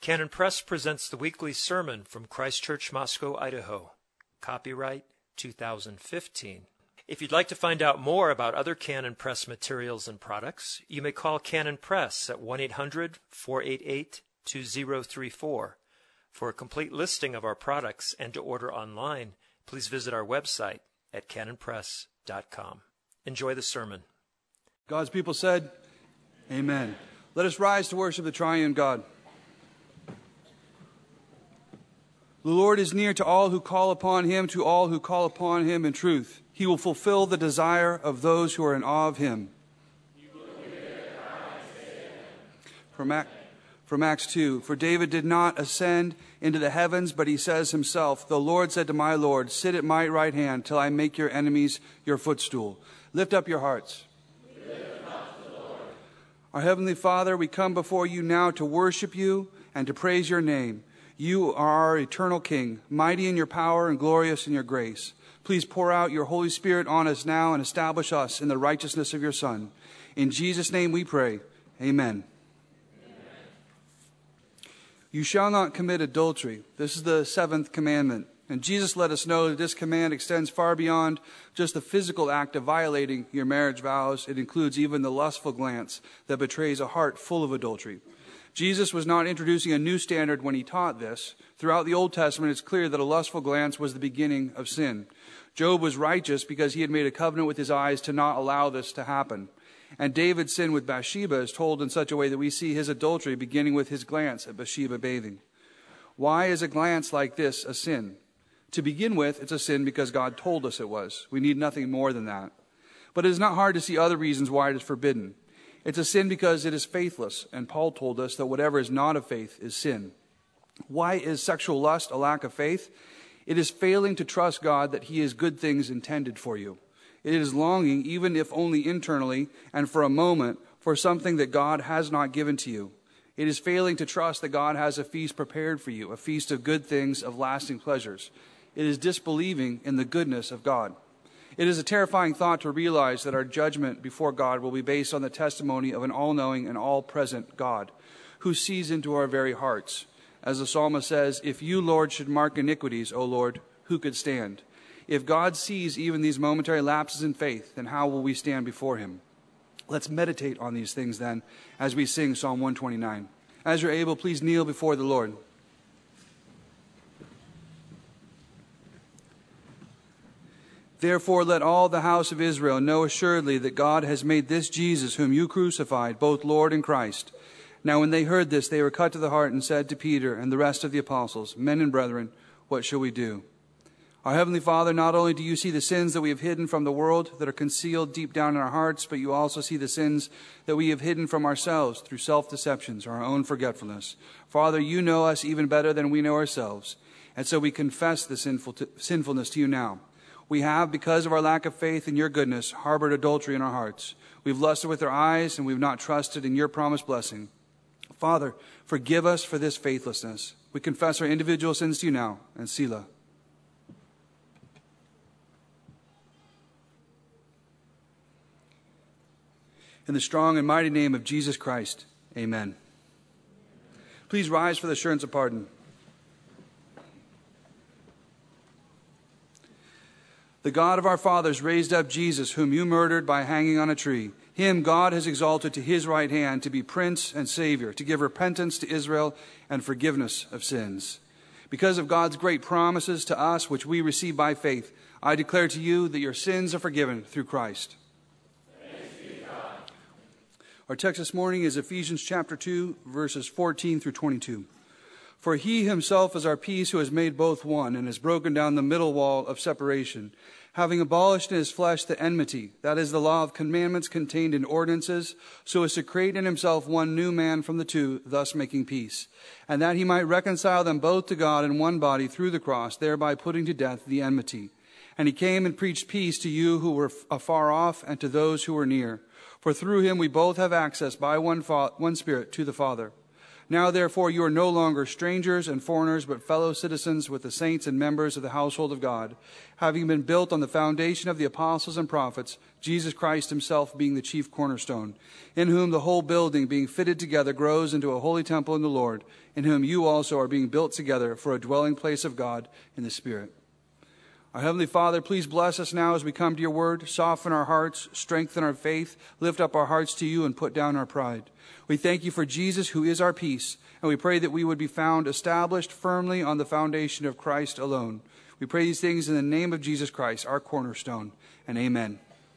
Canon Press presents the weekly sermon from Christ Church, Moscow, Idaho. Copyright 2015. If you'd like to find out more about other Canon Press materials and products, you may call Canon Press at 1-800-488-2034. For a complete listing of our products and to order online, please visit our website at canonpress.com. Enjoy the sermon. God's people said, Amen. Let us rise to worship the triune God. The Lord is near to all who call upon him, to all who call upon him in truth. He will fulfill the desire of those who are in awe of him. From Acts 2, for David did not ascend into the heavens, but he says himself, the Lord said to my Lord, sit at my right hand till I make your enemies your footstool. Lift up your hearts. Our Heavenly Father, we come before you now to worship you and to praise your name. You are our eternal King, mighty in your power and glorious in your grace. Please pour out your Holy Spirit on us now and establish us in the righteousness of your Son. In Jesus' name we pray. Amen. You shall not commit adultery. This is the 7th commandment. And Jesus let us know that this command extends far beyond just the physical act of violating your marriage vows. It includes even the lustful glance that betrays a heart full of adultery. Jesus was not introducing a new standard when he taught this. Throughout the Old Testament, it's clear that a lustful glance was the beginning of sin. Job was righteous because he had made a covenant with his eyes to not allow this to happen. And David's sin with Bathsheba is told in such a way that we see his adultery beginning with his glance at Bathsheba bathing. Why is a glance like this a sin? To begin with, it's a sin because God told us it was. We need nothing more than that. But it is not hard to see other reasons why it is forbidden. It's a sin because it is faithless, and Paul told us that whatever is not of faith is sin. Why is sexual lust a lack of faith? It is failing to trust God that he has good things intended for you. It is longing, even if only internally and for a moment, for something that God has not given to you. It is failing to trust that God has a feast prepared for you, a feast of good things, of lasting pleasures. It is disbelieving in the goodness of God. It is a terrifying thought to realize that our judgment before God will be based on the testimony of an all-knowing and all-present God who sees into our very hearts. As the psalmist says, if you, Lord, should mark iniquities, O Lord, who could stand? If God sees even these momentary lapses in faith, then how will we stand before him? Let's meditate on these things then as we sing Psalm 129. As you're able, please kneel before the Lord. Therefore, let all the house of Israel know assuredly that God has made this Jesus, whom you crucified, both Lord and Christ. Now when they heard this, they were cut to the heart and said to Peter and the rest of the apostles, men and brethren, what shall we do? Our Heavenly Father, not only do you see the sins that we have hidden from the world that are concealed deep down in our hearts, but you also see the sins that we have hidden from ourselves through self-deceptions or our own forgetfulness. Father, you know us even better than we know ourselves, and so we confess the sinfulness to you now. We have, because of our lack of faith in your goodness, harbored adultery in our hearts. We've lusted with our eyes, and we've not trusted in your promised blessing. Father, forgive us for this faithlessness. We confess our individual sins to you now, and Selah. In the strong and mighty name of Jesus Christ, amen. Please rise for the assurance of pardon. The God of our fathers raised up Jesus, whom you murdered by hanging on a tree. Him God has exalted to his right hand to be Prince and Savior, to give repentance to Israel and forgiveness of sins. Because of God's great promises to us, which we receive by faith, I declare to you that your sins are forgiven through Christ. Thanks be to God. Our text this morning is Ephesians chapter 2, verses 14 through 22. For he himself is our peace, who has made both one, and has broken down the middle wall of separation, having abolished in his flesh the enmity, that is, the law of commandments contained in ordinances, so as to create in himself one new man from the two, thus making peace, and that he might reconcile them both to God in one body through the cross, thereby putting to death the enmity. And he came and preached peace to you who were afar off and to those who were near. For through him we both have access by one Spirit to the Father. Now, therefore, you are no longer strangers and foreigners, but fellow citizens with the saints and members of the household of God, having been built on the foundation of the apostles and prophets, Jesus Christ himself being the chief cornerstone, in whom the whole building, being fitted together, grows into a holy temple in the Lord, in whom you also are being built together for a dwelling place of God in the Spirit. Our Heavenly Father, please bless us now as we come to your word. Soften our hearts, strengthen our faith, lift up our hearts to you, and put down our pride. We thank you for Jesus, who is our peace, and we pray that we would be found established firmly on the foundation of Christ alone. We pray these things in the name of Jesus Christ, our cornerstone, and amen.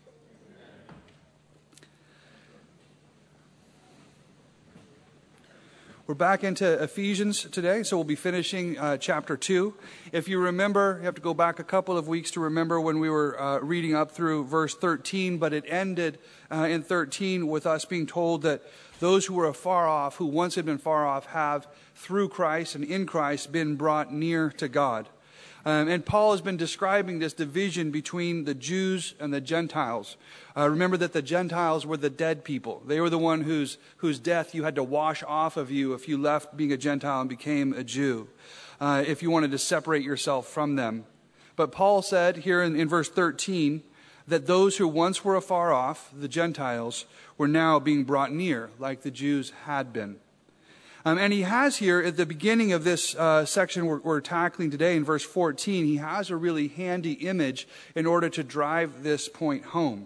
We're back into Ephesians today, so we'll be finishing chapter 2. If you remember, you have to go back a couple of weeks to remember when we were reading up through verse 13, but it ended in 13 with us being told that those who were afar off, who once had been far off, have, through Christ and in Christ, been brought near to God. And Paul has been describing this division between the Jews and the Gentiles. Remember that the Gentiles were the dead people. They were the one whose death you had to wash off of you if you left being a Gentile and became a Jew, if you wanted to separate yourself from them. But Paul said here in verse 13 that those who once were afar off, the Gentiles, were now being brought near, like the Jews had been. And he has here at the beginning of this section we're tackling today in verse 14, he has a really handy image in order to drive this point home.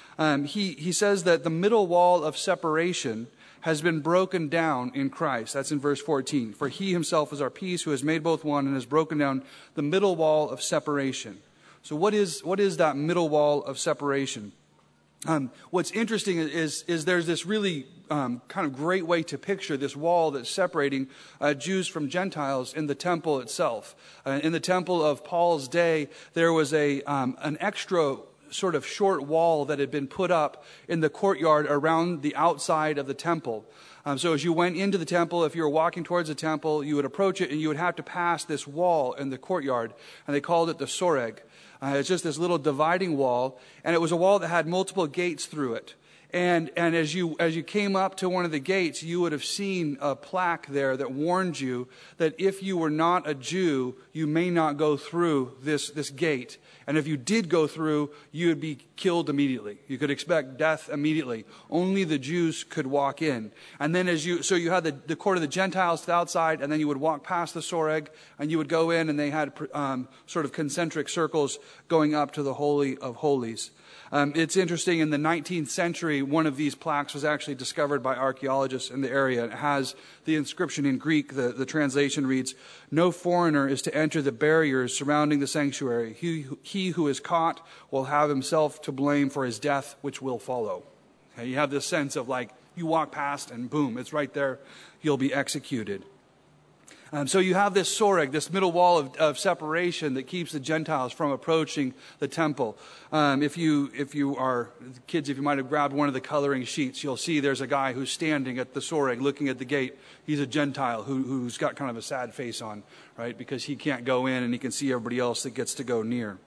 He says that the middle wall of separation has been broken down in Christ. That's in verse 14. For he himself is our peace, who has made both one and has broken down the middle wall of separation. So what is that middle wall of separation? What's interesting is there's this really kind of great way to picture this wall that's separating Jews from Gentiles in the temple itself. In the temple of Paul's day, there was an extra sort of short wall that had been put up in the courtyard around the outside of the temple. So as you went into the temple, if you were walking towards the temple, you would approach it and you would have to pass this wall in the courtyard. And they called it the soreg. It's just this little dividing wall, and it was a wall that had multiple gates through it. And as you came up to one of the gates, you would have seen a plaque there that warned you that if you were not a Jew, you may not go through this gate. And if you did go through, you would be killed immediately. You could expect death immediately. Only the Jews could walk in. And then so you had the court of the Gentiles to the outside, and then you would walk past the soreg, and you would go in, and they had sort of concentric circles going up to the Holy of Holies. It's interesting, in the 19th century, one of these plaques was actually discovered by archaeologists in the area. It has the inscription in Greek. The translation reads, "No foreigner is to enter the barriers surrounding the sanctuary. He who is caught will have himself to blame for his death, which will follow." Okay, you have this sense of like, you walk past and boom, it's right there. You'll be executed. So you have this soreg, this middle wall of separation that keeps the Gentiles from approaching the temple. If you are kids, if you might have grabbed one of the coloring sheets, you'll see there's a guy who's standing at the soreg looking at the gate. He's a Gentile who's got kind of a sad face on, right? Because he can't go in and he can see everybody else that gets to go near.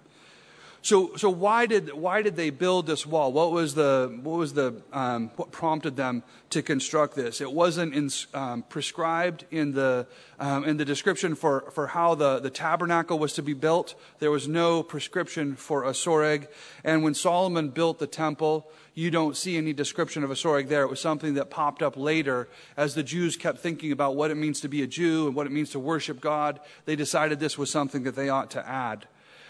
So why did they build this wall? What prompted them to construct this? It wasn't prescribed in the description for how the tabernacle was to be built. There was no prescription for a soreg. And when Solomon built the temple, you don't see any description of a soreg there. It was something that popped up later as the Jews kept thinking about what it means to be a Jew and what it means to worship God. They decided this was something that they ought to add.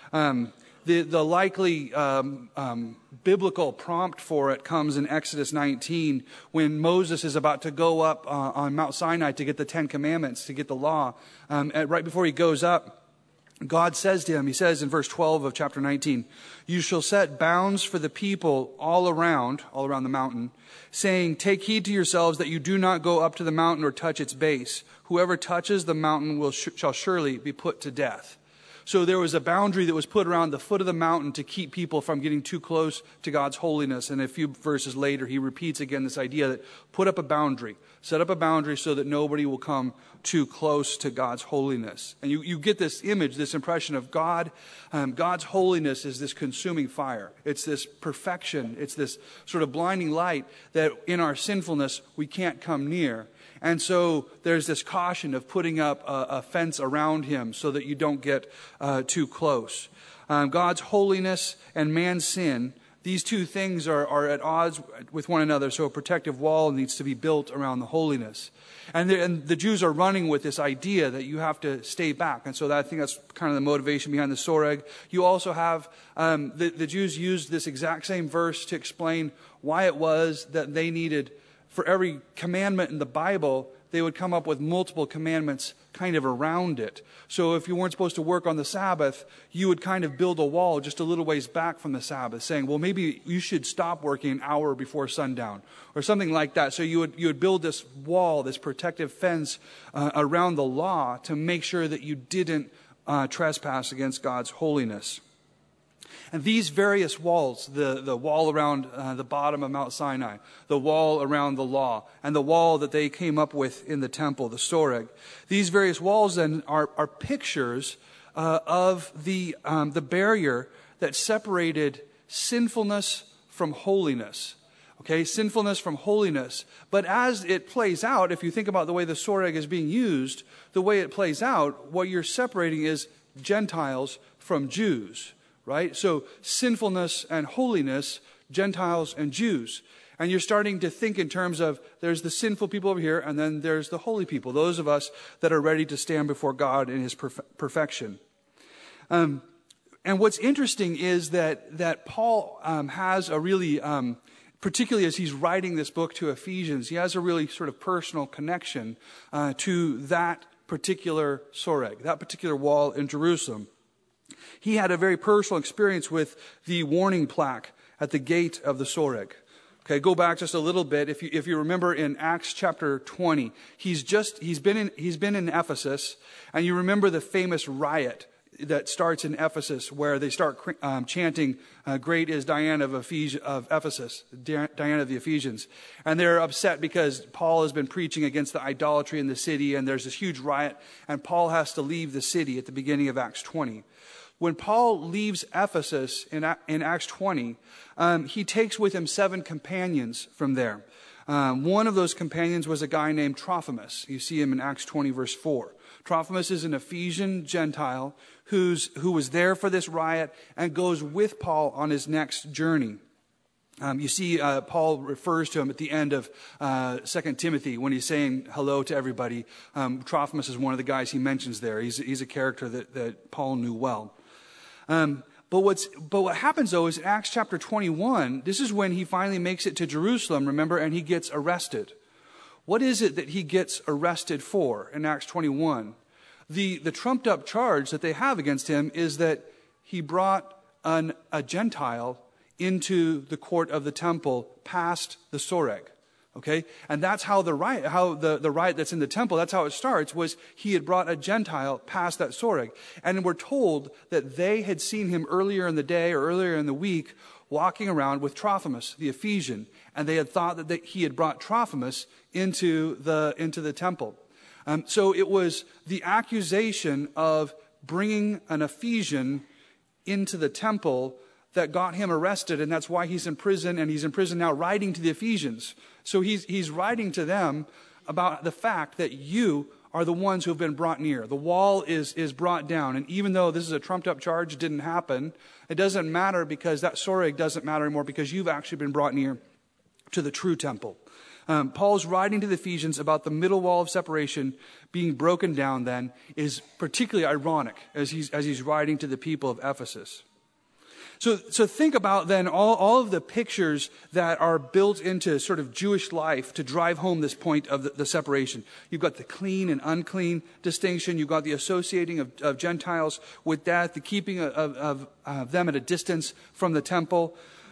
The likely biblical prompt for it comes in Exodus 19 when Moses is about to go up on Mount Sinai to get the Ten Commandments, to get the law. Right before he goes up, God says to him, he says in verse 12 of chapter 19, "You shall set bounds for the people all around the mountain, saying, 'Take heed to yourselves that you do not go up to the mountain or touch its base. Whoever touches the mountain shall surely be put to death.'" So there was a boundary that was put around the foot of the mountain to keep people from getting too close to God's holiness. And a few verses later, he repeats again this idea that put up a boundary, set up a boundary so that nobody will come too close to God's holiness. And you get this image, this impression of God. God's holiness is this consuming fire. It's this perfection. It's this sort of blinding light that in our sinfulness we can't come near. And so there's this caution of putting up a fence around him so that you don't get too close. God's holiness and man's sin, these two things are at odds with one another, so a protective wall needs to be built around the holiness. And the Jews are running with this idea that you have to stay back. And so I think that's kind of the motivation behind the soreg. You also have, the Jews used this exact same verse to explain why it was that they needed, for every commandment in the Bible, they would come up with multiple commandments kind of around it. So if you weren't supposed to work on the Sabbath, you would kind of build a wall just a little ways back from the Sabbath, saying, well, maybe you should stop working an hour before sundown, or something like that. So you would build this wall, this protective fence around the law to make sure that you didn't trespass against God's holiness. And these various walls, the wall around the bottom of Mount Sinai, the wall around the law, and the wall that they came up with in the temple, the soreg, these various walls then are pictures of the barrier that separated sinfulness from holiness. Okay, sinfulness from holiness. But as it plays out, if you think about the way the soreg is being used, the way it plays out, what you're separating is Gentiles from Jews. Right? So sinfulness and holiness, Gentiles and Jews. And you're starting to think in terms of there's the sinful people over here, and then there's the holy people, those of us that are ready to stand before God in his perfection. And what's interesting is that Paul has a really, particularly as he's writing this book to Ephesians, he has a really sort of personal connection to that particular soreg, that particular wall in Jerusalem. He had a very personal experience with the warning plaque at the gate of the soreg. Okay, go back just a little bit. If you remember in Acts chapter 20, he's been in Ephesus, and you remember the famous riot that starts in Ephesus where they start chanting, "Great is Diana of Ephesus," Diana of the Ephesians. And they're upset because Paul has been preaching against the idolatry in the city, and there's this huge riot, and Paul has to leave the city at the beginning of Acts 20. When Paul leaves Ephesus in Acts 20, he takes with him 7 companions from there. One of those companions was a guy named Trophimus. You see him in Acts 20, verse 4. Trophimus is an Ephesian Gentile who was there for this riot and goes with Paul on his next journey. You see, Paul refers to him at the end of 2 Timothy when he's saying hello to everybody. Trophimus is one of the guys he mentions there. He's a character that Paul knew well. But what happens though is in Acts chapter 21, this is when he finally makes it to Jerusalem, remember, and he gets arrested. What is it that he gets arrested for in Acts 21? The trumped up charge that they have against him is that he brought a Gentile into the court of the temple past the soreg. Okay, and that's how the riot that's in the temple, that's how it starts, was he had brought a Gentile past that soreg. And we're told that they had seen him earlier in the day or earlier in the week walking around with Trophimus, the Ephesian, and they had thought that he had brought Trophimus into the temple. So it was the accusation of bringing an Ephesian into the temple that got him arrested, and that's why he's in prison, and he's in prison now writing to the Ephesians. So he's writing to them about the fact that you are the ones who have been brought near. The wall is brought down, and even though this is a trumped-up charge, it didn't happen, it doesn't matter because that soreg doesn't matter anymore because you've actually been brought near to the true temple. Paul's writing to the Ephesians about the middle wall of separation being broken down then is particularly ironic as he's writing to the people of Ephesus. So think about then all of the pictures that are built into sort of Jewish life to drive home this point of the separation. You've got the clean and unclean distinction. You've got the associating of Gentiles with death, the keeping of them at a distance from the temple.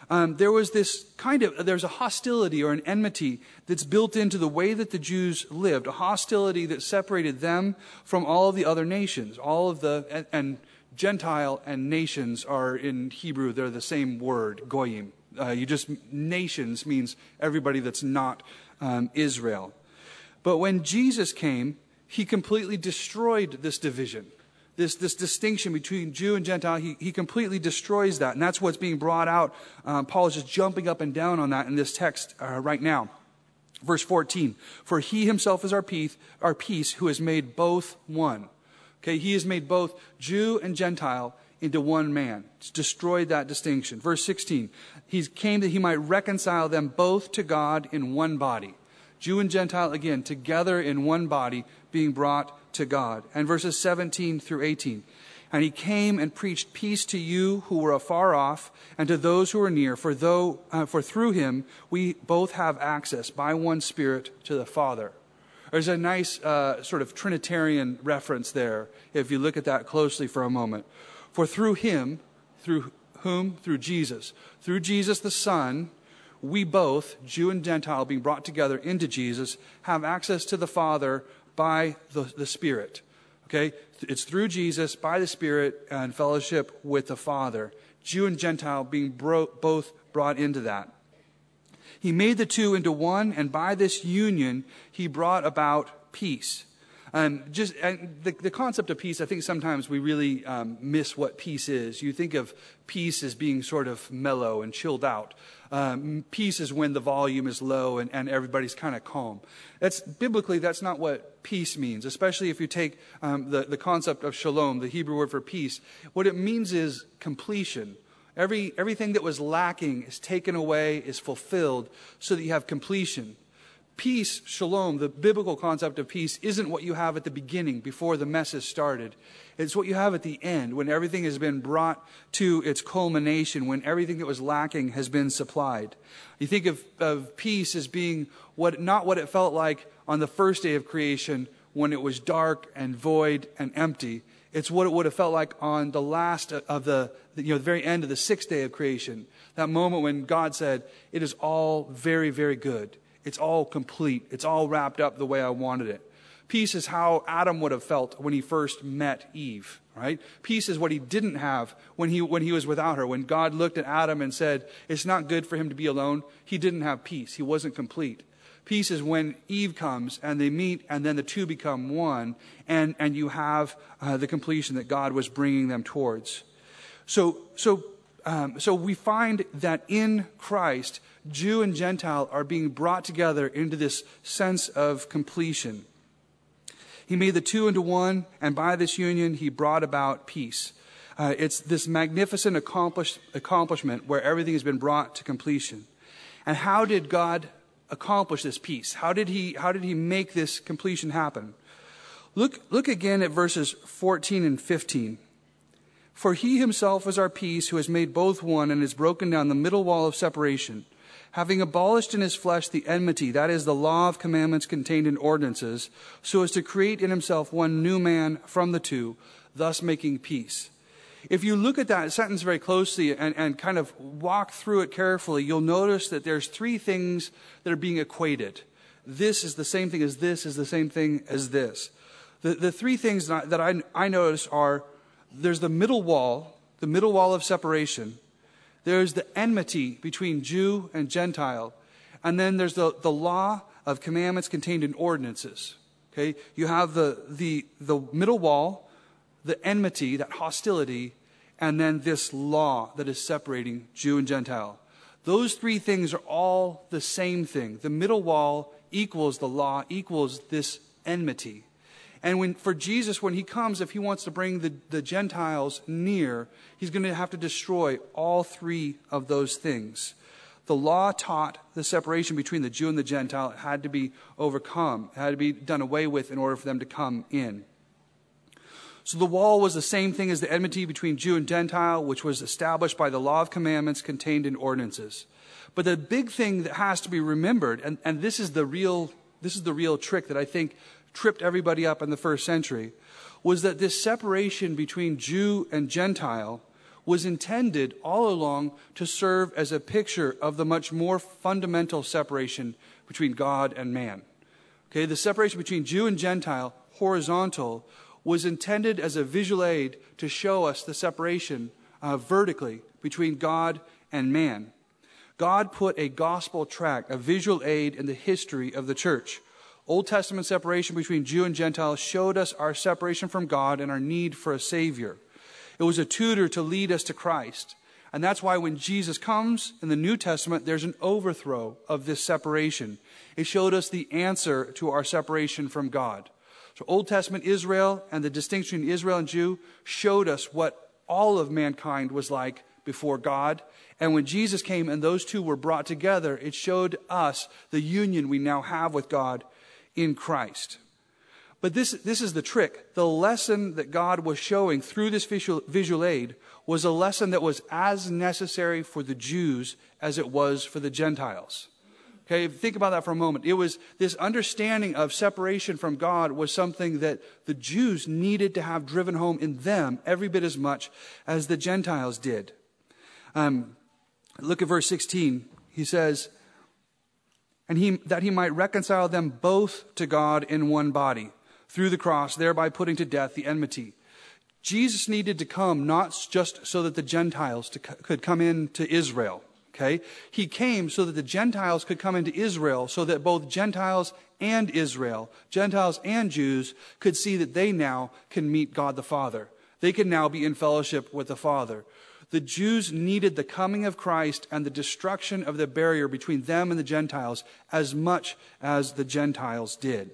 There's a hostility or an enmity that's built into the way that the Jews lived, a hostility that separated them from all of the other nations, and Gentile and nations are in Hebrew, they're the same word, goyim. Nations means everybody that's not Israel. But when Jesus came, he completely destroyed this division, this distinction between Jew and Gentile. He completely destroys that, and that's what's being brought out. Paul is just jumping up and down on that in this text right now. Verse 14, for he himself is our peace, who has made both one. Okay, he has made both Jew and Gentile into one man. It's destroyed that distinction. Verse 16, he came that he might reconcile them both to God in one body. Jew and Gentile, again, together in one body, being brought to God. And verses 17 through 18, and he came and preached peace to you who were afar off, and to those who are near. For through him we both have access by one Spirit to the Father. There's a nice sort of Trinitarian reference there, if you look at that closely for a moment. For through him, through whom? Through Jesus. Through Jesus the Son, we both, Jew and Gentile, being brought together into Jesus, have access to the Father by the Spirit. Okay? It's through Jesus, by the Spirit, and fellowship with the Father. Jew and Gentile being both brought into that. He made the two into one, and by this union, he brought about peace. The concept of peace, I think sometimes we really miss what peace is. You think of peace as being sort of mellow and chilled out. Peace is when the volume is low and everybody's kind of calm. Biblically, that's not what peace means, especially if you take the concept of shalom, the Hebrew word for peace. What it means is completion. Everything that was lacking is taken away, is fulfilled, so that you have completion. Peace, shalom, the biblical concept of peace, isn't what you have at the beginning, before the mess has started. It's what you have at the end, when everything has been brought to its culmination, when everything that was lacking has been supplied. You think of peace as being not what it felt like on the first day of creation, when it was dark and void and empty. It's what it would have felt like on the last of the very end of the sixth day of creation. That moment when God said, it is all very, very good. It's all complete. It's all wrapped up the way I wanted it. Peace is how Adam would have felt when he first met Eve, right? Peace is what he didn't have when he was without her. When God looked at Adam and said, it's not good for him to be alone, he didn't have peace. He wasn't complete. Peace is when Eve comes and they meet and then the two become one, and you have the completion that God was bringing them towards. So we find that in Christ, Jew and Gentile are being brought together into this sense of completion. He made the two into one, and by this union, he brought about peace. It's this magnificent accomplishment where everything has been brought to completion. And how did God accomplish this peace? How did he make this completion happen? Look again at verses 14 and 15. For he himself is our peace, who has made both one and has broken down the middle wall of separation, having abolished in his flesh the enmity, that is, the law of commandments contained in ordinances, so as to create in himself one new man from the two, thus making peace. If you look at that sentence very closely and kind of walk through it carefully, you'll notice that there's three things that are being equated. This is the same thing as this, is the same thing as this. The three things that I notice are, there's the middle wall of separation. There's the enmity between Jew and Gentile. And then there's the law of commandments contained in ordinances. Okay? You have the middle wall, the enmity, that hostility, and then this law that is separating Jew and Gentile. Those three things are all the same thing. The middle wall equals the law, equals this enmity. And for Jesus, when he comes, if he wants to bring the Gentiles near, he's going to have to destroy all three of those things. The law taught the separation between the Jew and the Gentile. It had to be overcome. It had to be done away with in order for them to come in. So the wall was the same thing as the enmity between Jew and Gentile, which was established by the law of commandments contained in ordinances. But the big thing that has to be remembered, and this is the real trick that I think tripped everybody up in the first century, was that this separation between Jew and Gentile was intended all along to serve as a picture of the much more fundamental separation between God and man. Okay, the separation between Jew and Gentile, horizontal, was intended as a visual aid to show us the separation vertically between God and man. God put a gospel tract, a visual aid in the history of the church. Old Testament separation between Jew and Gentile showed us our separation from God and our need for a Savior. It was a tutor to lead us to Christ. And that's why when Jesus comes in the New Testament, there's an overthrow of this separation. It showed us the answer to our separation from God. So Old Testament Israel and the distinction between Israel and Jew showed us what all of mankind was like before God. And when Jesus came and those two were brought together, it showed us the union we now have with God in Christ. But this is the trick. The lesson that God was showing through this visual aid was a lesson that was as necessary for the Jews as it was for the Gentiles. Okay, think about that for a moment. It was this understanding of separation from God was something that the Jews needed to have driven home in them every bit as much as the Gentiles did. Look at verse 16. He says, that he might reconcile them both to God in one body through the cross, thereby putting to death the enmity. Jesus needed to come not just so that the Gentiles could come into Israel. Okay? He came so that the Gentiles could come into Israel, so that both Gentiles and Israel, Gentiles and Jews, could see that they now can meet God the Father. They can now be in fellowship with the Father. The Jews needed the coming of Christ and the destruction of the barrier between them and the Gentiles as much as the Gentiles did.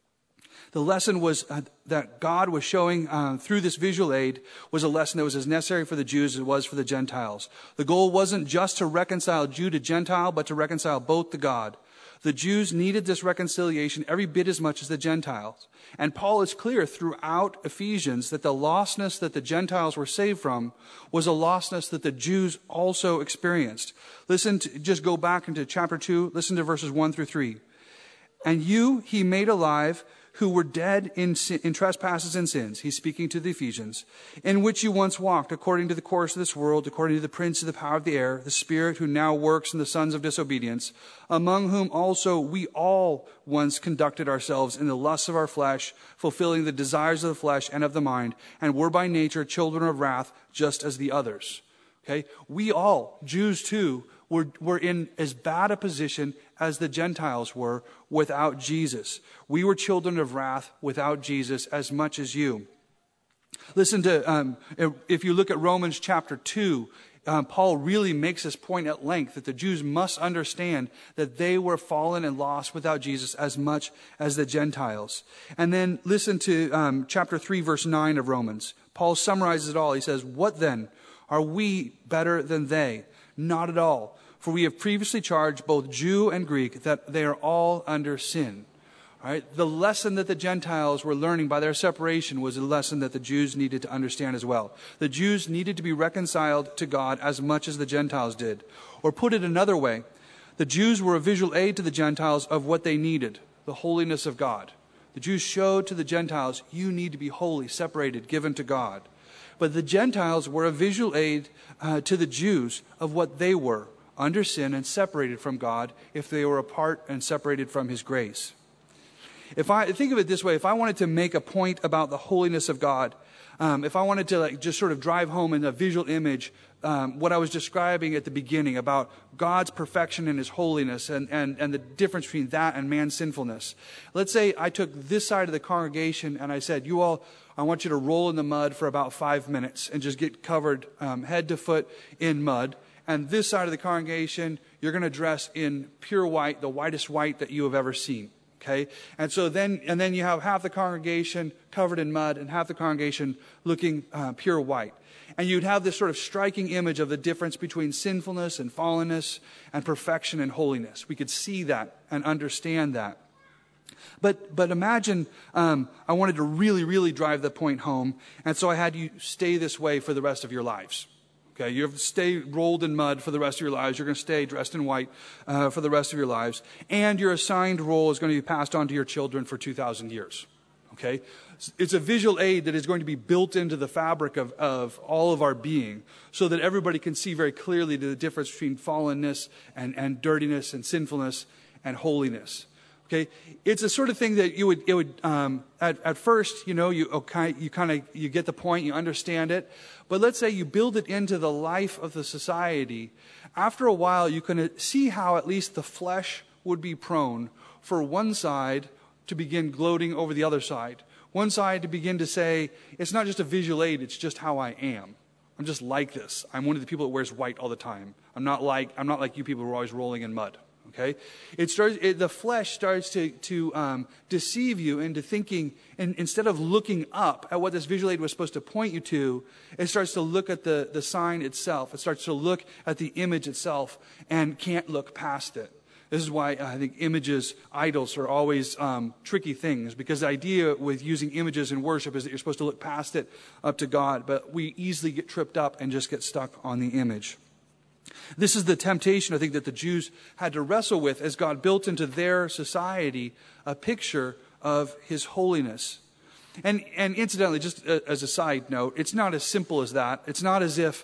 The lesson was that God was showing through this visual aid was a lesson that was as necessary for the Jews as it was for the Gentiles. The goal wasn't just to reconcile Jew to Gentile, but to reconcile both to God. The Jews needed this reconciliation every bit as much as the Gentiles. And Paul is clear throughout Ephesians that the lostness that the Gentiles were saved from was a lostness that the Jews also experienced. Just go back into chapter 2, listen to verses 1 through 3. And you he made alive, who were dead in trespasses and sins, he's speaking to the Ephesians, in which you once walked according to the course of this world, according to the prince of the power of the air, the spirit who now works in the sons of disobedience, among whom also we all once conducted ourselves in the lusts of our flesh, fulfilling the desires of the flesh and of the mind, and were by nature children of wrath, just as the others. Okay? We all, Jews too, were in as bad a position as the Gentiles were without Jesus. We were children of wrath without Jesus as much as you. Listen to, if you look at Romans chapter 2, Paul really makes this point at length that the Jews must understand that they were fallen and lost without Jesus as much as the Gentiles. And then listen to chapter 3, verse 9 of Romans. Paul summarizes it all. He says, "What then? Are we better than they? Not at all. For we have previously charged both Jew and Greek that they are all under sin." All right? The lesson that the Gentiles were learning by their separation was a lesson that the Jews needed to understand as well. The Jews needed to be reconciled to God as much as the Gentiles did. Or put it another way, the Jews were a visual aid to the Gentiles of what they needed, the holiness of God. The Jews showed to the Gentiles, you need to be holy, separated, given to God. But the Gentiles were a visual aid to the Jews of what they were, under sin and separated from God if they were apart and separated from His grace. If I think of it this way, if I wanted to make a point about the holiness of God, if I wanted to just sort of drive home in a visual image what I was describing at the beginning about God's perfection and His holiness and the difference between that and man's sinfulness. Let's say I took this side of the congregation and I said, you all, I want you to roll in the mud for about 5 minutes and just get covered head to foot in mud. And this side of the congregation, you're going to dress in pure white, the whitest white that you have ever seen. Okay? And so then you have half the congregation covered in mud and half the congregation looking pure white. And you'd have this sort of striking image of the difference between sinfulness and fallenness and perfection and holiness. We could see that and understand that. But imagine I wanted to really, really drive the point home, and so I had you stay this way for the rest of your lives. Okay, you have to stay rolled in mud for the rest of your lives. You're going to stay dressed in white for the rest of your lives. And your assigned role is going to be passed on to your children for 2,000 years. Okay? It's a visual aid that is going to be built into the fabric of all of our being so that everybody can see very clearly the difference between fallenness and dirtiness and sinfulness and holiness. Okay, it's a sort of thing that you would at first, you get the point, you understand it, but let's say you build it into the life of the society. After a while, you can see how at least the flesh would be prone for one side to begin gloating over the other side. One side to begin to say, it's not just a visual aid, it's just how I am. I'm just like this. I'm one of the people that wears white all the time. I'm not like you people who are always rolling in mud. Okay, the flesh starts to deceive you into thinking, and instead of looking up at what this visual aid was supposed to point you to, it starts to look at the sign itself. It starts to look at the image itself and can't look past it. This is why I think idols are always tricky things, because the idea with using images in worship is that you're supposed to look past it up to God, but we easily get tripped up and just get stuck on the image. This is the temptation, I think, that the Jews had to wrestle with as God built into their society a picture of his holiness. And incidentally, just as a side note, it's not as simple as that. It's not as if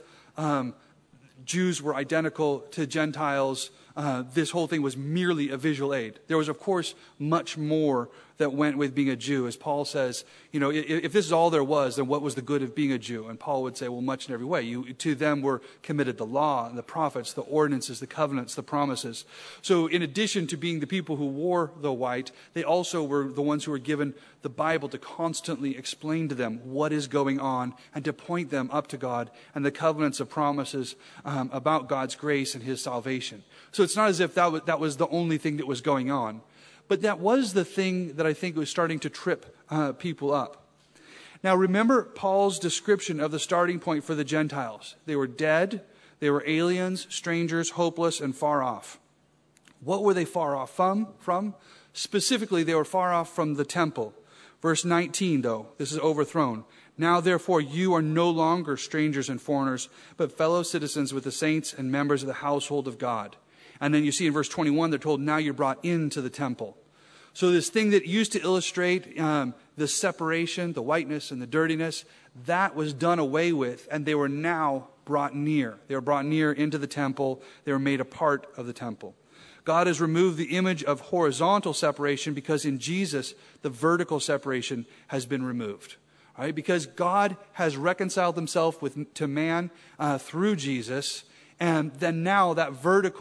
Jews were identical to Gentiles. This whole thing was merely a visual aid. There was, of course, much more that went with being a Jew. As Paul says, if this is all there was, then what was the good of being a Jew? And Paul would say, well, much in every way. To them were committed the law, and the prophets, the ordinances, the covenants, the promises. So in addition to being the people who wore the white, they also were the ones who were given the Bible to constantly explain to them what is going on and to point them up to God and the covenants of promises about God's grace and his salvation. So it's not as if that was the only thing that was going on. But that was the thing that I think was starting to trip people up. Now remember Paul's description of the starting point for the Gentiles. They were dead, they were aliens, strangers, hopeless, and far off. What were they far off from? Specifically, they were far off from the temple. Verse 19, though, this is overthrown. Now, therefore, you are no longer strangers and foreigners, but fellow citizens with the saints and members of the household of God. And then you see in verse 21, they're told, now you're brought into the temple. So this thing that used to illustrate the separation, the whiteness and the dirtiness, that was done away with, and they were now brought near. They were brought near into the temple. They were made a part of the temple. God has removed the image of horizontal separation because in Jesus, the vertical separation has been removed. Right? Because God has reconciled himself to man through Jesus, and then now that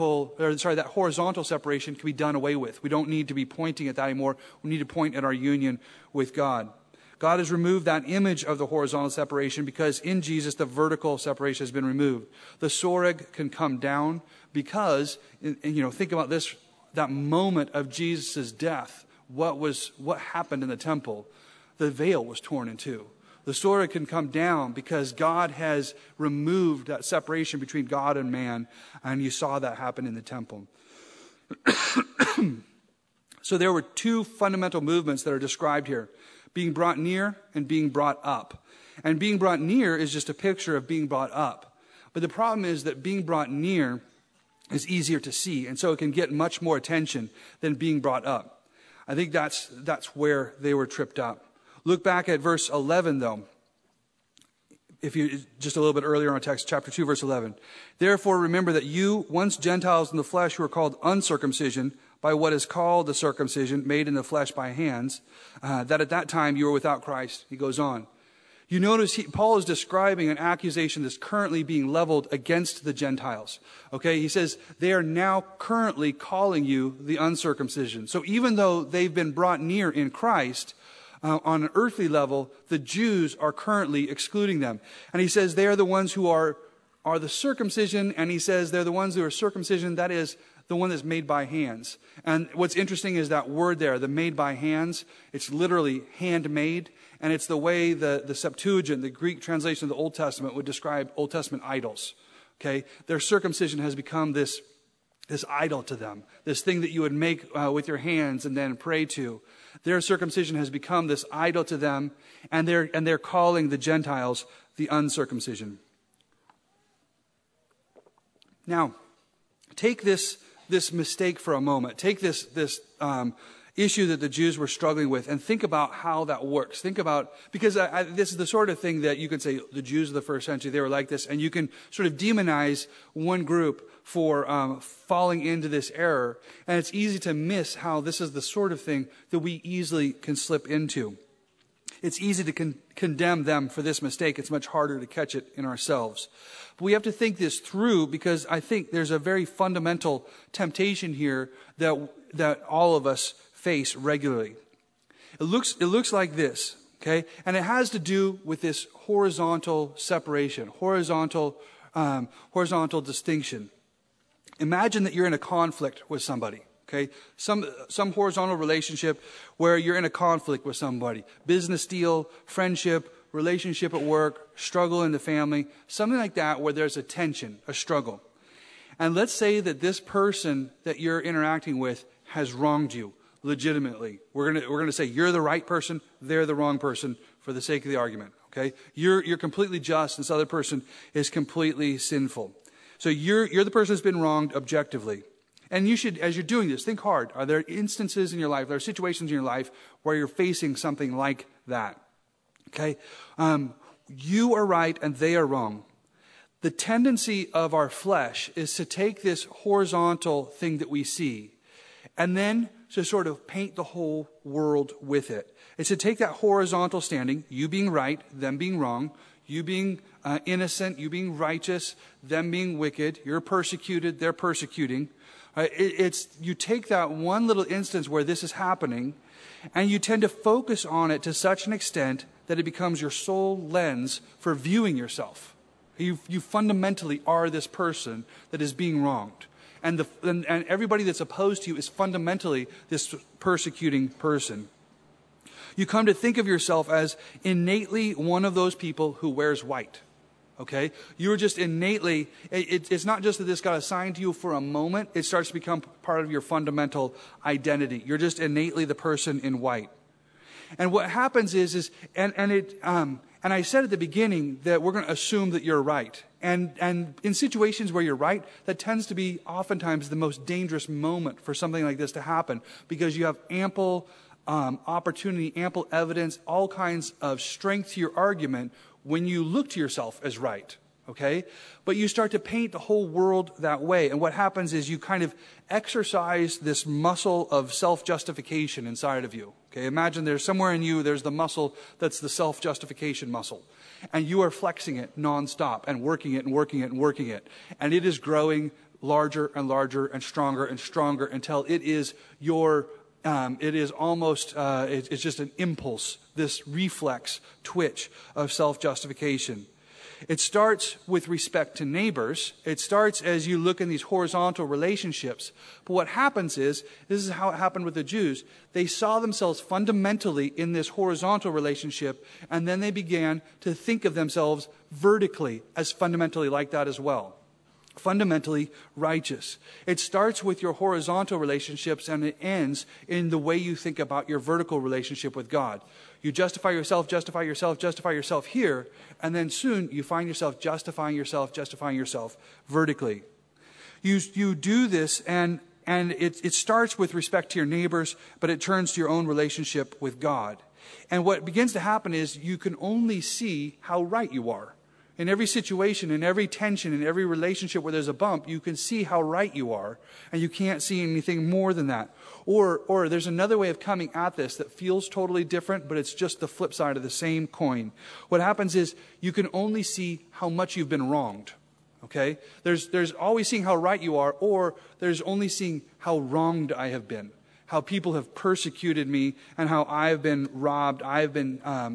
horizontal separation can be done away with. We don't need to be pointing at that anymore. We need to point at our union with God. God has removed that image of the horizontal separation because in Jesus the vertical separation has been removed. The soreg can come down because, think about this, that moment of Jesus' death. What happened in the temple? The veil was torn in two. The soreg can come down because God has removed that separation between God and man, and you saw that happen in the temple. So there were two fundamental movements that are described here: being brought near and being brought up. And being brought near is just a picture of being brought up. But the problem is that being brought near is easier to see, and so it can get much more attention than being brought up. I think that's where they were tripped up. Look back at verse 11, though. If you just a little bit earlier in our text, chapter 2, verse 11. Therefore, remember that you, once Gentiles in the flesh, who are called uncircumcision by what is called the circumcision made in the flesh by hands, that at that time you were without Christ. He goes on. You notice Paul is describing an accusation that's currently being leveled against the Gentiles. Okay, he says they are now currently calling you the uncircumcision. So even though they've been brought near in Christ, on an earthly level, the Jews are currently excluding them. And he says they are the ones who are the circumcision, and he says they're the ones who are circumcision, that is, the one that's made by hands. And what's interesting is that word there, the made by hands, it's literally handmade, and it's the way the Septuagint, the Greek translation of the Old Testament, would describe Old Testament idols. Okay, their circumcision has become this idol to them, this thing that you would make with your hands and then pray to. Their circumcision has become this idol to them, and they're calling the Gentiles the uncircumcision. Now, take this mistake for a moment. Take this issue that the Jews were struggling with and think about how that works. Think about, because this is the sort of thing that you can say the Jews of the first century, they were like this, and you can sort of demonize one group for falling into this error. And it's easy to miss how this is the sort of thing that we easily can slip into. It's easy to condemn them for this mistake. It's much harder to catch it in ourselves. But we have to think this through, because I think there's a very fundamental temptation here that all of us face regularly. It looks like this. Okay? And it has to do with this horizontal separation, horizontal distinction. Imagine that you're in a conflict with somebody. Okay, some horizontal relationship where you're in a conflict with somebody. Business deal, friendship, relationship at work, struggle in the family, something like that where there's a tension, a struggle. And let's say that this person that you're interacting with has wronged you legitimately. We're gonna say you're the right person, they're the wrong person for the sake of the argument. Okay, you're completely just, and this other person is completely sinful. So you're the person who's been wronged objectively. And you should, as you're doing this, think hard. Are there instances in your life, there are situations in your life where you're facing something like that? Okay? You are right and they are wrong. The tendency of our flesh is to take this horizontal thing that we see and then to sort of paint the whole world with it. It's to take that horizontal standing, you being right, them being wrong, you being innocent, you being righteous, them being wicked, you're persecuted, they're persecuting. You take that one little instance where this is happening, and you tend to focus on it to such an extent that it becomes your sole lens for viewing yourself. You fundamentally are this person that is being wronged. And everybody that's opposed to you is fundamentally this persecuting person. You come to think of yourself as innately one of those people who wears white. Okay? You are just innately, it's not just that this got assigned to you for a moment, it starts to become part of your fundamental identity. You're just innately the person in white. And what happens is and I said at the beginning that we're going to assume that you're right. And in situations where you're right, that tends to be oftentimes the most dangerous moment for something like this to happen, because you have ample opportunity, ample evidence, all kinds of strength to your argument when you look to yourself as right, okay? But you start to paint the whole world that way. And what happens is you kind of exercise this muscle of self-justification inside of you, okay? Imagine there's somewhere in you, there's the muscle that's the self-justification muscle. And you are flexing it nonstop and working it and working it and working it. And it is growing larger and larger and stronger until it is your it is almost, it's just an impulse, this reflex twitch of self-justification. It starts with respect to neighbors. It starts as you look in these horizontal relationships. But what happens is, this is how it happened with the Jews. They saw themselves fundamentally in this horizontal relationship, and then they began to think of themselves vertically as fundamentally like that as well. Fundamentally righteous. It starts with your horizontal relationships and it ends in the way you think about your vertical relationship with God. You justify yourself here, and then soon you find yourself justifying yourself vertically. You do this and it starts with respect to your neighbors, but it turns to your own relationship with God. And what begins to happen is you can only see how right you are. In every situation, in every tension, in every relationship where there's a bump, you can see how right you are, and you can't see anything more than that. Or there's another way of coming at this that feels totally different, but it's just the flip side of the same coin. What happens is you can only see how much you've been wronged. Okay? There's always seeing how right you are, or there's only seeing how wronged I have been, how people have persecuted me, and how I have been robbed, I've been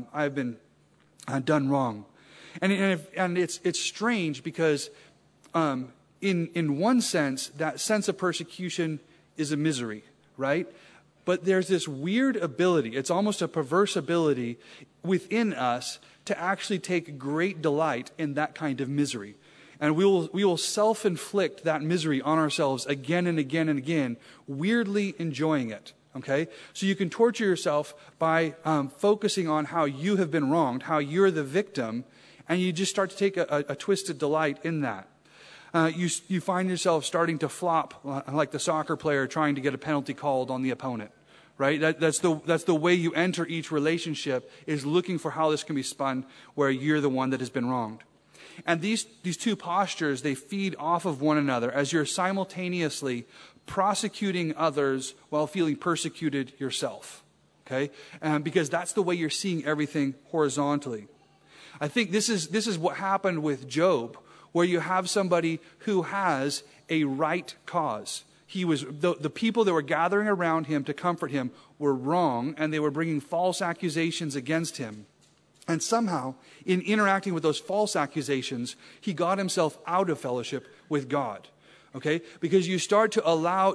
done wrong. And it's strange because in one sense, that sense of persecution is a misery, right? But there's this weird ability, it's almost a perverse ability within us to actually take great delight in that kind of misery. And we will self-inflict that misery on ourselves again and again and again, weirdly enjoying it. Okay? So you can torture yourself by focusing on how you have been wronged, how you're the victim, and you just start to take a twisted delight in that. You find yourself starting to flop like the soccer player trying to get a penalty called on the opponent, right? That's the way you enter each relationship, is looking for how this can be spun where you're the one that has been wronged. And these two postures, they feed off of one another as you're simultaneously prosecuting others while feeling persecuted yourself, okay? Because that's the way you're seeing everything horizontally. I think this is what happened with Job, where you have somebody who has a right cause. The people that were gathering around him to comfort him were wrong, and they were bringing false accusations against him. And somehow, in interacting with those false accusations, he got himself out of fellowship with God. Okay? Because you start to allow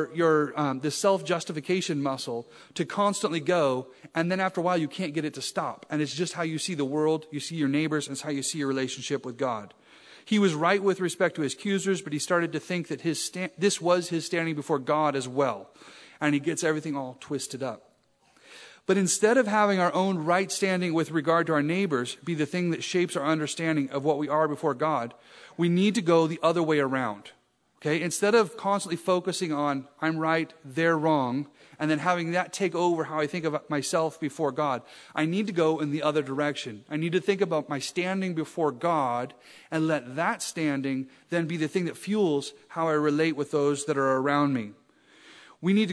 the self-justification muscle to constantly go, and then after a while you can't get it to stop. And it's just how you see the world, you see your neighbors, and it's how you see your relationship with God. He was right with respect to his accusers, but he started to think that this was his standing before God as well. And he gets everything all twisted up. But instead of having our own right standing with regard to our neighbors be the thing that shapes our understanding of what we are before God, we need to go the other way around. Okay? Instead of constantly focusing on, I'm right, they're wrong, and then having that take over how I think of myself before God, I need to go in the other direction. I need to think about my standing before God and let that standing then be the thing that fuels how I relate with those that are around me. We need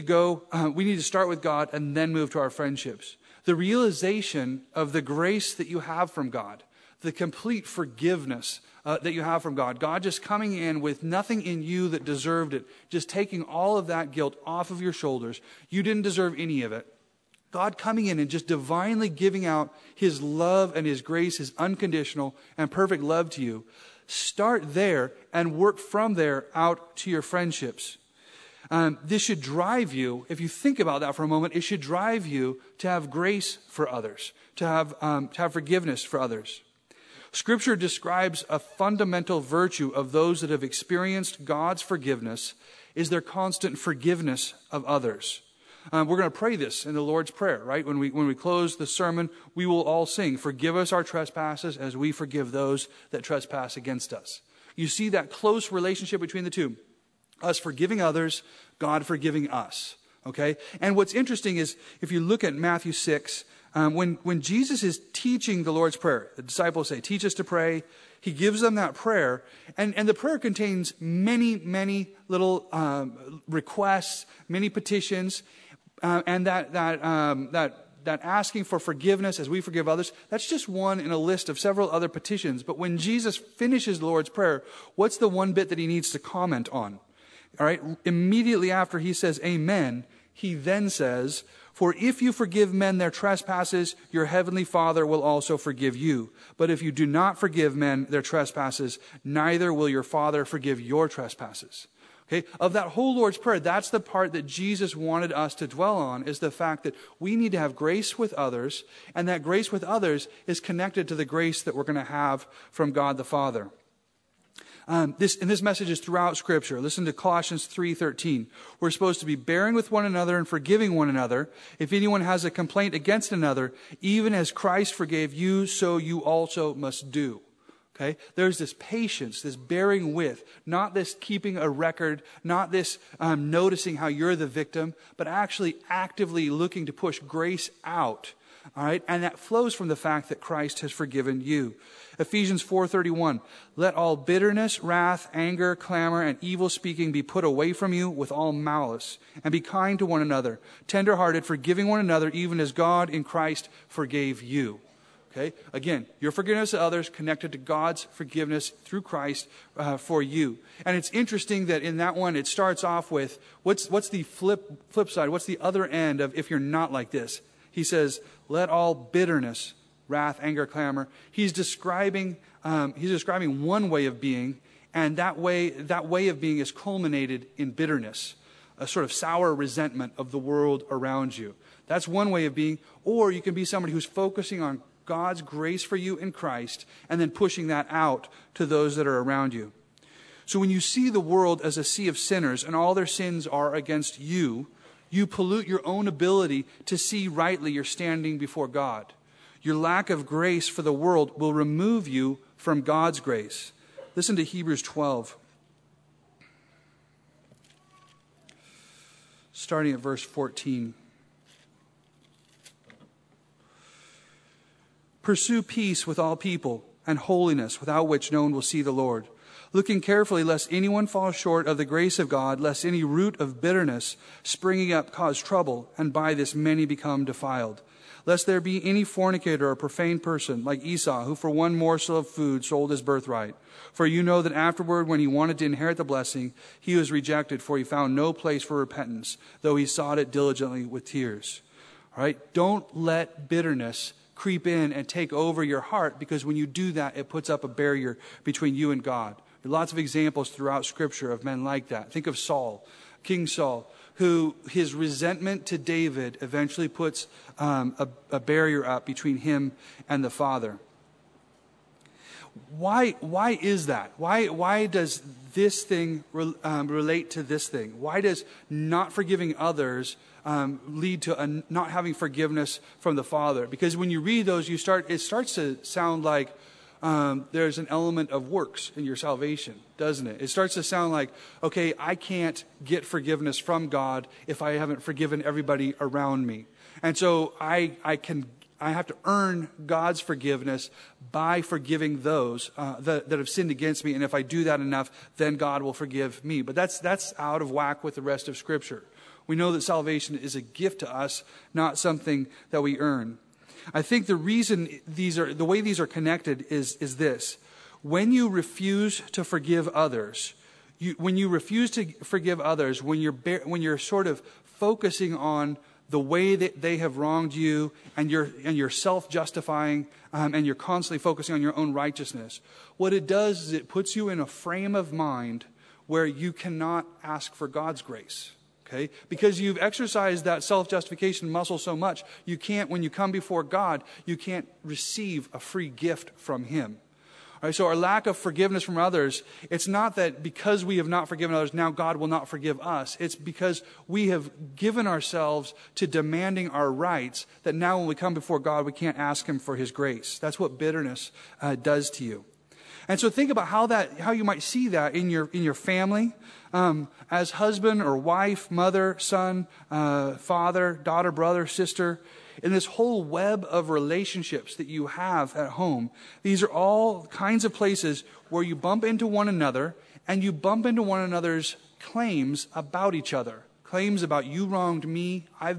to start with God and then move to our friendships. The realization of the grace that you have from God, the complete forgiveness that you have from God, God just coming in with nothing in you that deserved it, just taking all of that guilt off of your shoulders. You didn't deserve any of it. God coming in and just divinely giving out his love and his grace, his unconditional and perfect love to you. Start there and work from there out to your friendships. This should drive you, if you think about that for a moment, it should drive you to have grace for others, to have forgiveness for others. Scripture describes a fundamental virtue of those that have experienced God's forgiveness is their constant forgiveness of others. We're going to pray this in the Lord's Prayer, right? When we close the sermon, we will all sing, "Forgive us our trespasses as we forgive those that trespass against us." You see that close relationship between the two. Us forgiving others, God forgiving us. Okay? And what's interesting is, if you look at Matthew 6, when Jesus is teaching the Lord's Prayer, the disciples say, "Teach us to pray." He gives them that prayer, and the prayer contains many, many little requests, many petitions, and that asking for forgiveness as we forgive others, that's just one in a list of several other petitions. But when Jesus finishes the Lord's Prayer, what's the one bit that he needs to comment on? All right, immediately after he says amen, he then says, "For if you forgive men their trespasses, your heavenly Father will also forgive you. But if you do not forgive men their trespasses, neither will your Father forgive your trespasses." Okay, of that whole Lord's Prayer, that's the part that Jesus wanted us to dwell on, is the fact that we need to have grace with others, and that grace with others is connected to the grace that we're going to have from God the Father. This message is throughout Scripture. Listen to Colossians 3:13. We're supposed to be bearing with one another and forgiving one another. If anyone has a complaint against another, even as Christ forgave you, so you also must do. Okay? There's this patience, this bearing with, not this keeping a record, not this noticing how you're the victim, but actually actively looking to push grace out. All right? And that flows from the fact that Christ has forgiven you. Ephesians 4:31, "Let all bitterness, wrath, anger, clamor, and evil speaking be put away from you with all malice, and be kind to one another, tender-hearted, forgiving one another, even as God in Christ forgave you." Okay? Again, your forgiveness of others connected to God's forgiveness through Christ for you. And it's interesting that in that one, it starts off with, what's the flip side? What's the other end of if you're not like this? He says, "Let all bitterness, wrath, anger, clamor." He's describing one way of being, and that way of being is culminated in bitterness, a sort of sour resentment of the world around you. That's one way of being. Or you can be somebody who's focusing on God's grace for you in Christ and then pushing that out to those that are around you. So when you see the world as a sea of sinners and all their sins are against you, you pollute your own ability to see rightly your standing before God. Your lack of grace for the world will remove you from God's grace. Listen to Hebrews 12, starting at verse 14. "Pursue peace with all people and holiness, without which no one will see the Lord. Looking carefully lest anyone fall short of the grace of God, lest any root of bitterness springing up cause trouble, and by this many become defiled. lest there be any fornicator or profane person like Esau, who for one morsel of food sold his birthright. For you know that afterward, when he wanted to inherit the blessing, he was rejected, for he found no place for repentance, though he sought it diligently with tears. All right? Don't let bitterness creep in and take over your heart, because when you do that, it puts up a barrier between you and God. There are lots of examples throughout Scripture of men like that. Think of Saul, King Saul, who his resentment to David eventually puts a barrier up between him and the Father. Why is that? Why does this thing relate to this thing? Why does not forgiving others lead to not having forgiveness from the Father? Because when you read those, it starts to sound like there's an element of works in your salvation, doesn't it? It starts to sound like, okay, I can't get forgiveness from God if I haven't forgiven everybody around me. And so I have to earn God's forgiveness by forgiving those that have sinned against me. And if I do that enough, then God will forgive me. But that's out of whack with the rest of Scripture. We know that salvation is a gift to us, not something that we earn. I think the reason the way these are connected is this. When you refuse to forgive others, when you're sort of focusing on the way that they have wronged you, and you're self-justifying, and you're constantly focusing on your own righteousness, what it does is it puts you in a frame of mind where you cannot ask for God's grace. Okay? Because you've exercised that self-justification muscle so much, you can't, when you come before God, you can't receive a free gift from Him. All right, so our lack of forgiveness from others, it's not that because we have not forgiven others, now God will not forgive us. It's because we have given ourselves to demanding our rights, that now when we come before God, we can't ask Him for His grace. That's what bitterness does to you. And so think about how you might see that in your family, as husband or wife, mother, son, father, daughter, brother, sister. In this whole web of relationships that you have at home, these are all kinds of places where you bump into one another, and you bump into one another's claims about each other. Claims about, you wronged me, I'm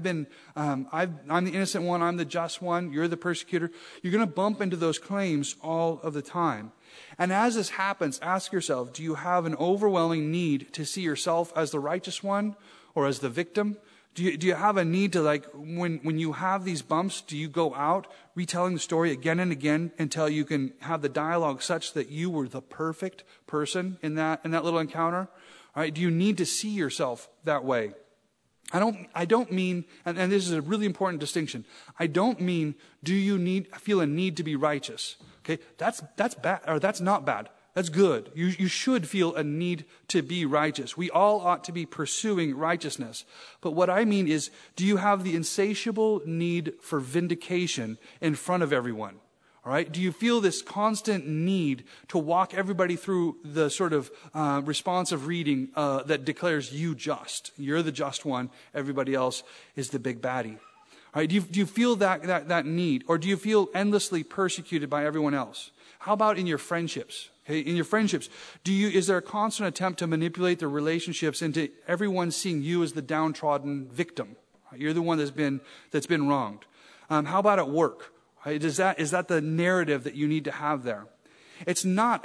the innocent one, I'm the just one, you're the persecutor. You're going to bump into those claims all of the time. And as this happens, ask yourself, do you have an overwhelming need to see yourself as the righteous one or as the victim? Do you have a need to, like, when you have these bumps, do you go out retelling the story again and again until you can have the dialogue such that you were the perfect person in that little encounter? All right, do you need to see yourself that way? I don't mean, and this is a really important distinction. I don't mean, do you feel a need to be righteous? Okay, that's bad, or that's not bad. That's good. You should feel a need to be righteous. We all ought to be pursuing righteousness. But what I mean is, do you have the insatiable need for vindication in front of everyone? All right? Do you feel this constant need to walk everybody through the sort of responsive reading that declares you just? You're the just one. Everybody else is the big baddie. All right? Do you feel that need? Or do you feel endlessly persecuted by everyone else? How about in your friendships? Okay, in your friendships, is there a constant attempt to manipulate the relationships into everyone seeing you as the downtrodden victim? You're the one that's been wronged. How about at work? Right? Is that the narrative that you need to have there? It's not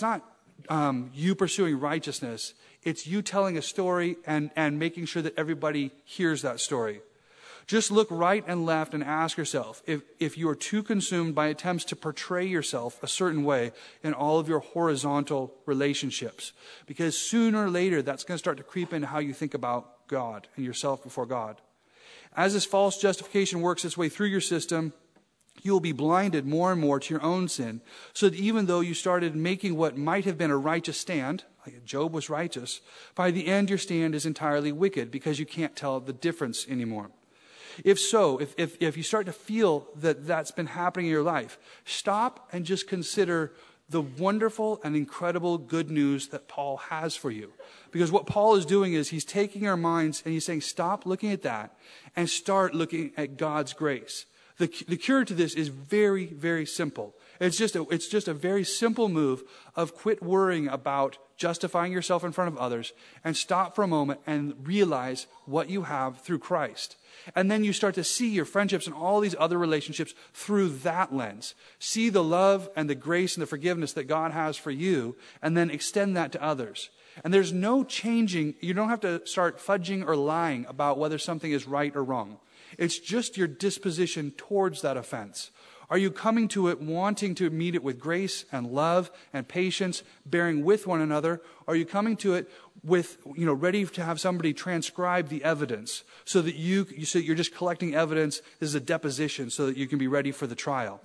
you pursuing righteousness. It's you telling a story and making sure that everybody hears that story. Just look right and left and ask yourself if you are too consumed by attempts to portray yourself a certain way in all of your horizontal relationships. Because sooner or later, that's going to start to creep into how you think about God and yourself before God. As this false justification works its way through your system, you will be blinded more and more to your own sin, so that even though you started making what might have been a righteous stand, like Job was righteous, by the end your stand is entirely wicked because you can't tell the difference anymore. If so, if you start to feel that that's been happening in your life, stop and just consider the wonderful and incredible good news that Paul has for you. Because what Paul is doing is he's taking our minds and he's saying, stop looking at that and start looking at God's grace. The cure to this is very, very simple. It's just a very simple move of quit worrying about justifying yourself in front of others and stop for a moment and realize what you have through Christ. And then you start to see your friendships and all these other relationships through that lens. See the love and the grace and the forgiveness that God has for you, and then extend that to others. And there's no changing. You don't have to start fudging or lying about whether something is right or wrong. It's just your disposition towards that offense. Are you coming to it wanting to meet it with grace and love and patience, bearing with one another? Are you coming to it with, ready to have somebody transcribe the evidence so that you're just collecting evidence? This is a deposition so that you can be ready for the trial.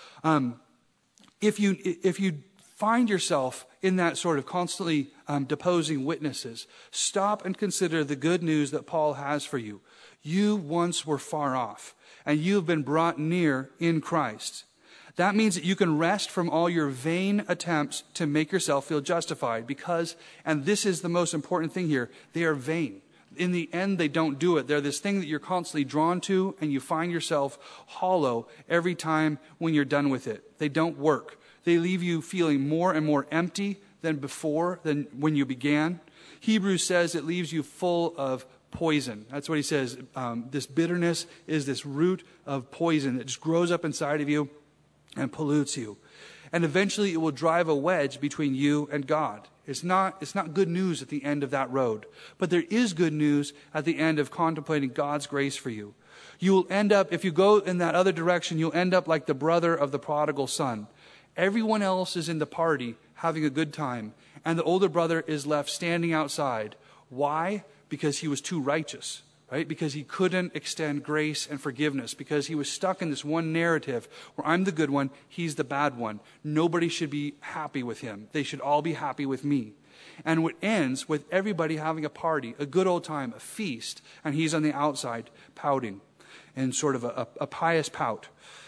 If you find yourself in that sort of constantly deposing witnesses, stop and consider the good news that Paul has for you. You once were far off, and you have been brought near in Christ. That means that you can rest from all your vain attempts to make yourself feel justified because, and this is the most important thing here, they are vain. In the end, they don't do it. They're this thing that you're constantly drawn to, and you find yourself hollow every time when you're done with it. They don't work. They leave you feeling more and more empty than before, than when you began. Hebrews says it leaves you full of poison. That's what he says. This bitterness is this root of poison that just grows up inside of you and pollutes you. And eventually it will drive a wedge between you and God. It's not good news at the end of that road. But there is good news at the end of contemplating God's grace for you. You will end up, if you go in that other direction, you'll end up like the brother of the prodigal son. Everyone else is in the party having a good time, and the older brother is left standing outside. Why? Because he was too righteous, right? Because he couldn't extend grace and forgiveness, because he was stuck in this one narrative where I'm the good one, he's the bad one. Nobody should be happy with him. They should all be happy with me. And it ends with everybody having a party, a good old time, a feast, and he's on the outside pouting in sort of a pious pout.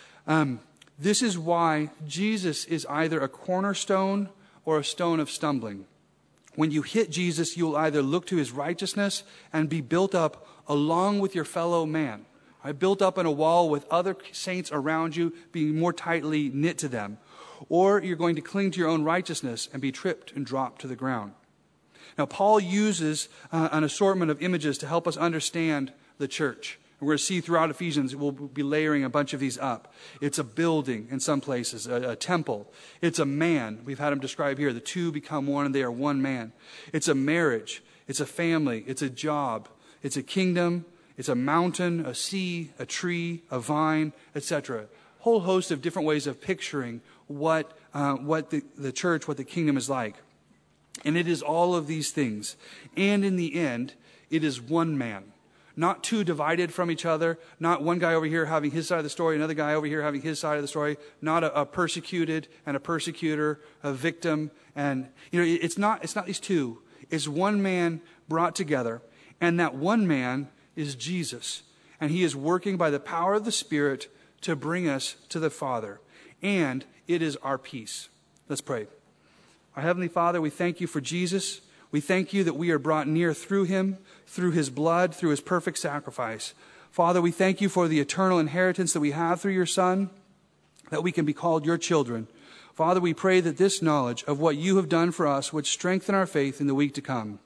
This is why Jesus is either a cornerstone or a stone of stumbling. When you hit Jesus, you'll either look to his righteousness and be built up along with your fellow man, right? Built up in a wall with other saints around you, being more tightly knit to them. Or you're going to cling to your own righteousness and be tripped and dropped to the ground. Now, Paul uses an assortment of images to help us understand the church. We're going to see throughout Ephesians, we'll be layering a bunch of these up. It's a building in some places, a temple. It's a man. We've had him describe here. The two become one and they are one man. It's a marriage. It's a family. It's a job. It's a kingdom. It's a mountain, a sea, a tree, a vine, etc. Whole host of different ways of picturing what the church, what the kingdom is like. And it is all of these things. And in the end, it is one man. Not two divided from each other, not one guy over here having his side of the story, another guy over here having his side of the story, not a persecuted and a persecutor, a victim. And, it's not these two. It's one man brought together, and that one man is Jesus. And he is working by the power of the Spirit to bring us to the Father. And it is our peace. Let's pray. Our Heavenly Father, we thank you for Jesus. We thank you that we are brought near through him, through his blood, through his perfect sacrifice. Father, we thank you for the eternal inheritance that we have through your Son, that we can be called your children. Father, we pray that this knowledge of what you have done for us would strengthen our faith in the week to come.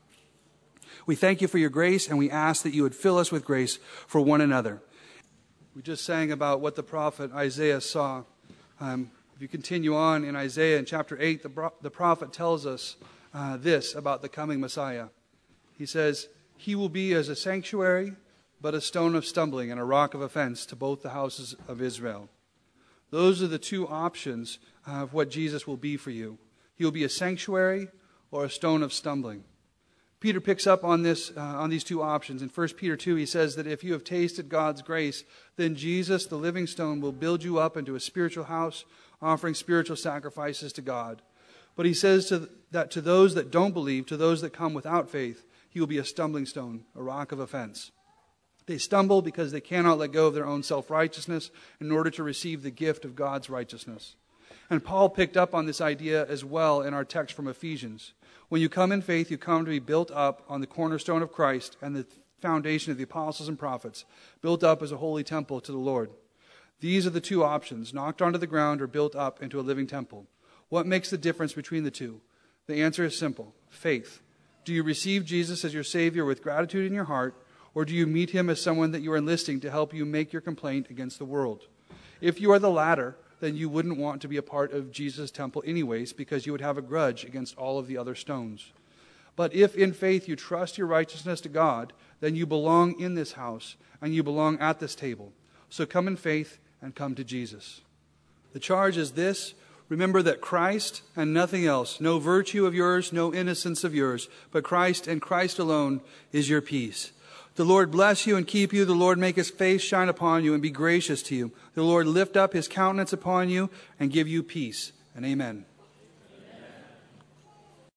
We thank you for your grace, and we ask that you would fill us with grace for one another. We just sang about what the prophet Isaiah saw. If you continue on in Isaiah in chapter 8, the prophet tells us this about the coming Messiah. He says, he will be as a sanctuary, but a stone of stumbling and a rock of offense to both the houses of Israel. Those are the two options of what Jesus will be for you. He will be a sanctuary or a stone of stumbling. Peter picks up on these two options. In 1 Peter 2, he says that if you have tasted God's grace, then Jesus, the living stone, will build you up into a spiritual house, offering spiritual sacrifices to God. But he says that to those that don't believe, to those that come without faith, he will be a stumbling stone, a rock of offense. They stumble because they cannot let go of their own self-righteousness in order to receive the gift of God's righteousness. And Paul picked up on this idea as well in our text from Ephesians. When you come in faith, you come to be built up on the cornerstone of Christ and the foundation of the apostles and prophets, built up as a holy temple to the Lord. These are the two options, knocked onto the ground or built up into a living temple. What makes the difference between the two? The answer is simple: faith. Do you receive Jesus as your Savior with gratitude in your heart, or do you meet him as someone that you are enlisting to help you make your complaint against the world? If you are the latter, then you wouldn't want to be a part of Jesus' temple anyways, because you would have a grudge against all of the other stones. But if in faith you trust your righteousness to God, then you belong in this house, and you belong at this table. So come in faith and come to Jesus. The charge is this: remember that Christ and nothing else, no virtue of yours, no innocence of yours, but Christ and Christ alone is your peace. The Lord bless you and keep you. The Lord make his face shine upon you and be gracious to you. The Lord lift up his countenance upon you and give you peace. And amen.